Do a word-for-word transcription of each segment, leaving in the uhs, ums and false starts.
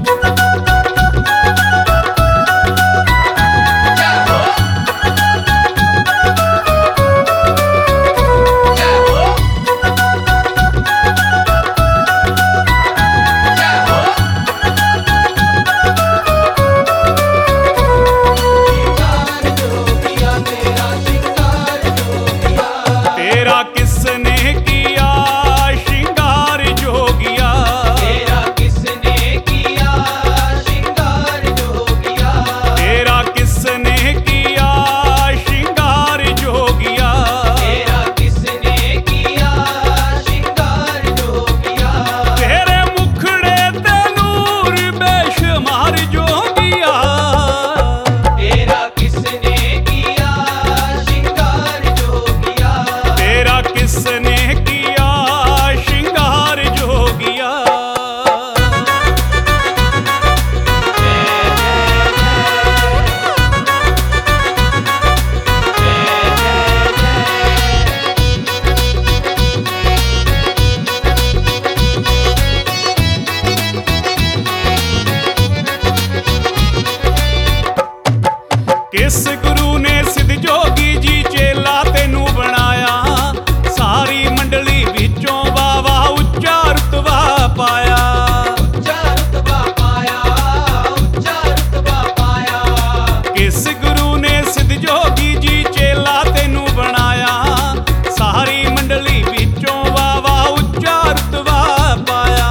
किस गुरु ने सिद्ध जोगी जी चेला तेनू बनाया, सारी मंडली विचों वावा उच्चा रुतबा पाया। उच्चा रुतबा पाया, उच्चा रुतबा पाया। किस गुरु ने सिद्ध जोगी जी चेला तेनू बनाया, सारी मंडली विचों वावा उच्चा रुतबा पाया।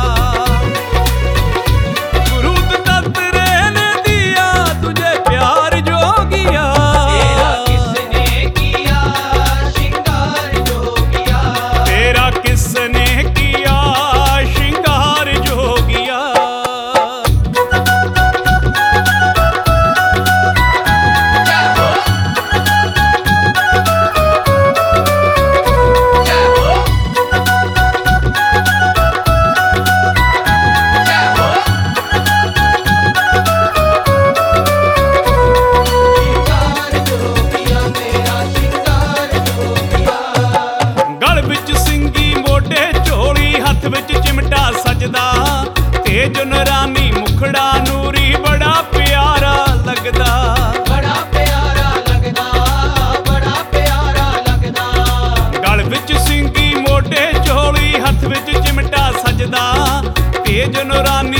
गुरु दत्त रे ने दिया तुझे प्यार जोगिया, तेरा किसने किया श्रृंगार जोगिया। तेरा किसने किया श्रृंगार जोगिया। जय हो, जय हो, जय हो। श्रृंगार जोगिया तेरा श्रृंगार जोगिया। गल विच सिंगी मोढे झोली, हथ विच चिमटा सजदा, तेज नरानी मुखड़ा नूरी बड़ा प्यारा लगदा। बड़ा प्यारा लगदा, बड़ा प्यारा लगदा। गल विच सिंगी मोढे झोली, हथ विच चिमटा सजदा, तेज नरानी